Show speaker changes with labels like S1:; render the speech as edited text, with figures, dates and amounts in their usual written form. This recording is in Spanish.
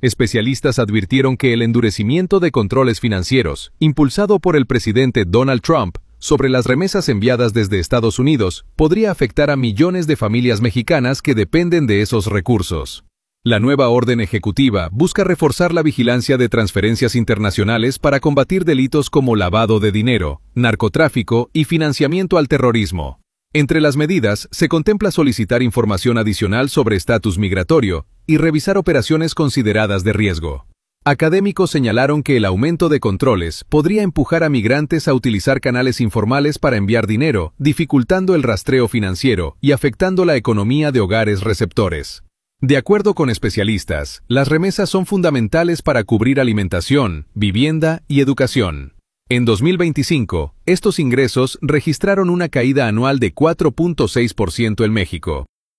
S1: Especialistas advirtieron que el endurecimiento de controles financieros, impulsado por el presidente Donald Trump, sobre las remesas enviadas desde Estados Unidos, podría afectar a millones de familias mexicanas que dependen de esos recursos. La nueva orden ejecutiva busca reforzar la vigilancia de transferencias internacionales para combatir delitos como lavado de dinero, narcotráfico y financiamiento al terrorismo. Entre las medidas se contempla solicitar información adicional sobre estatus migratorio y revisar operaciones consideradas de riesgo. Académicos señalaron que el aumento de controles podría empujar a migrantes a utilizar canales informales para enviar dinero, dificultando el rastreo financiero y afectando la economía de hogares receptores. De acuerdo con especialistas, las remesas son fundamentales para cubrir alimentación, vivienda y educación. En 2025, estos ingresos registraron una caída anual de 4.6% en México.